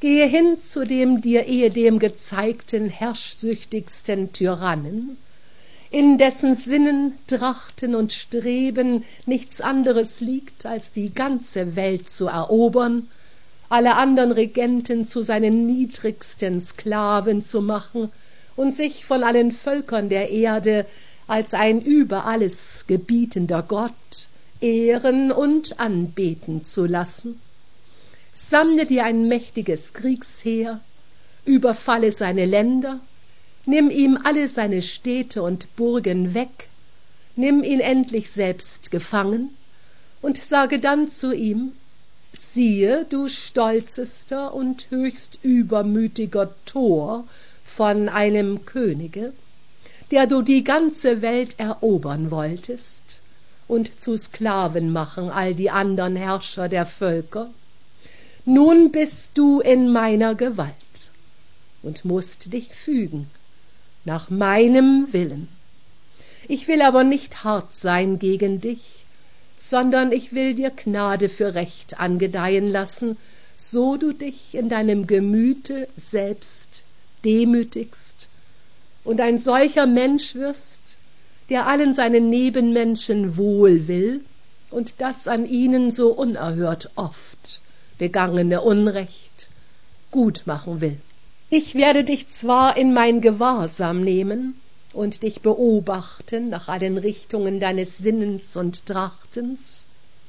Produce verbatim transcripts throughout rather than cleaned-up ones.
Gehe hin zu dem dir ehedem gezeigten herrschsüchtigsten Tyrannen, in dessen Sinnen, Trachten und Streben nichts anderes liegt, als die ganze Welt zu erobern, alle anderen Regenten zu seinen niedrigsten Sklaven zu machen und sich von allen Völkern der Erde als ein über alles gebietender Gott ehren und anbeten zu lassen. Sammle dir ein mächtiges Kriegsheer, überfalle seine Länder, nimm ihm alle seine Städte und Burgen weg, nimm ihn endlich selbst gefangen und sage dann zu ihm: Siehe, du stolzester und höchst übermütiger Tor von einem Könige, der du die ganze Welt erobern wolltest und zu Sklaven machen all die andern Herrscher der Völker. Nun bist du in meiner Gewalt und mußt dich fügen nach meinem Willen. Ich will aber nicht hart sein gegen dich, sondern ich will dir Gnade für Recht angedeihen lassen, so du dich in deinem Gemüte selbst demütigst und ein solcher Mensch wirst, der allen seinen Nebenmenschen wohl will und das an ihnen so unerhört oft begangene Unrecht gut machen will. Ich werde dich zwar in mein Gewahrsam nehmen und dich beobachten nach allen Richtungen deines Sinnens und Trachtens,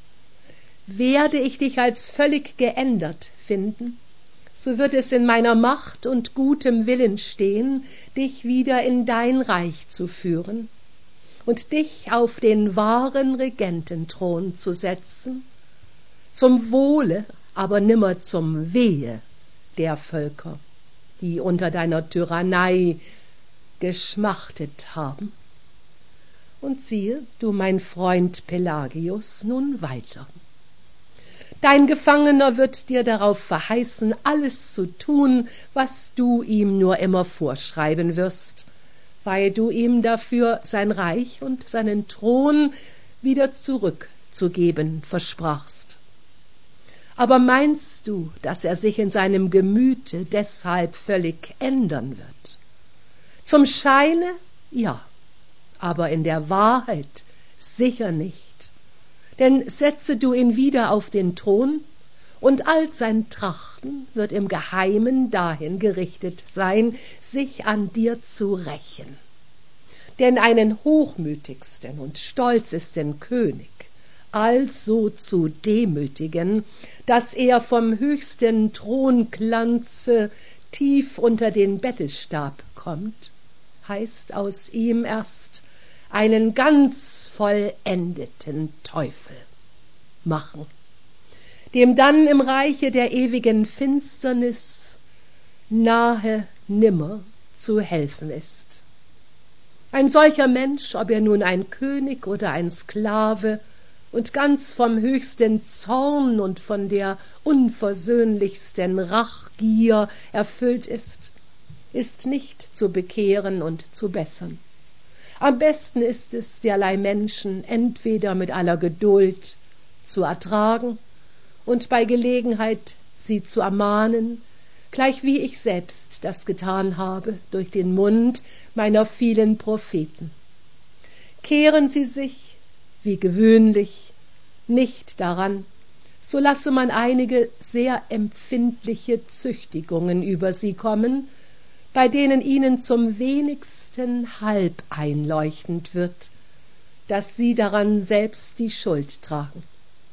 werde ich dich als völlig geändert finden, so wird es in meiner Macht und gutem Willen stehen, dich wieder in dein Reich zu führen und dich auf den wahren Regententhron zu setzen, zum Wohle, aber nimmer zum Wehe der Völker, die unter deiner Tyrannei geschmachtet haben. Und siehe, du mein Freund Pelagius, nun weiter. Dein Gefangener wird dir darauf verheißen, alles zu tun, was du ihm nur immer vorschreiben wirst, weil du ihm dafür sein Reich und seinen Thron wieder zurückzugeben versprachst. Aber meinst du, dass er sich in seinem Gemüte deshalb völlig ändern wird? Zum Scheine, ja, aber in der Wahrheit sicher nicht. Denn setze du ihn wieder auf den Thron, und all sein Trachten wird im Geheimen dahin gerichtet sein, sich an dir zu rächen. Denn einen hochmütigsten und stolzesten König also zu demütigen, dass er vom höchsten Thronglanze tief unter den Bettelstab kommt, heißt aus ihm erst einen ganz vollendeten Teufel machen, dem dann im Reiche der ewigen Finsternis nahe nimmer zu helfen ist. Ein solcher Mensch, ob er nun ein König oder ein Sklave und ganz vom höchsten Zorn und von der unversöhnlichsten Rachgier erfüllt ist, ist nicht zu bekehren und zu bessern. Am besten ist es, derlei Menschen entweder mit aller Geduld zu ertragen und bei Gelegenheit sie zu ermahnen, gleich wie ich selbst das getan habe durch den Mund meiner vielen Propheten. Kehren sie sich, wie gewöhnlich, nicht daran, so lasse man einige sehr empfindliche Züchtigungen über sie kommen, bei denen ihnen zum wenigsten halb einleuchtend wird, dass sie daran selbst die Schuld tragen.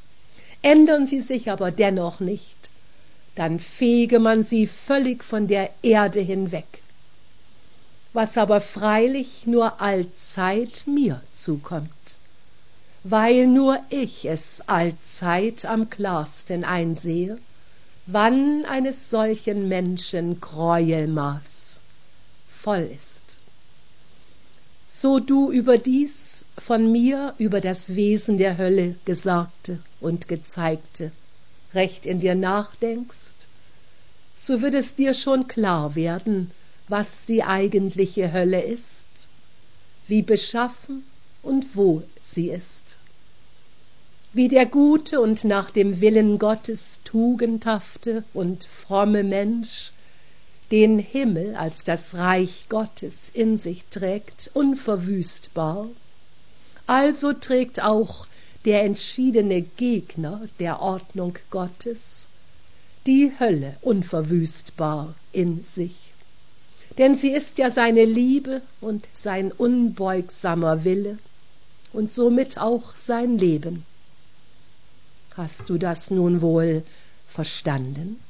Ändern sie sich aber dennoch nicht, dann fege man sie völlig von der Erde hinweg, was aber freilich nur allzeit mir zukommt, weil nur ich es allzeit am klarsten einsehe, wann eines solchen Menschen Gräuelmaß voll ist. So du überdies von mir über das Wesen der Hölle Gesagte und Gezeigte recht in dir nachdenkst, so wird es dir schon klar werden, was die eigentliche Hölle ist, wie beschaffen und wo sie ist. wie der gute und nach dem Willen Gottes tugendhafte und fromme Mensch den Himmel als das Reich Gottes in sich trägt, unverwüstbar, also trägt auch der entschiedene Gegner der Ordnung Gottes die Hölle unverwüstbar in sich. Denn sie ist ja seine Liebe und sein unbeugsamer Wille und somit auch sein Leben. Hast du das nun wohl verstanden?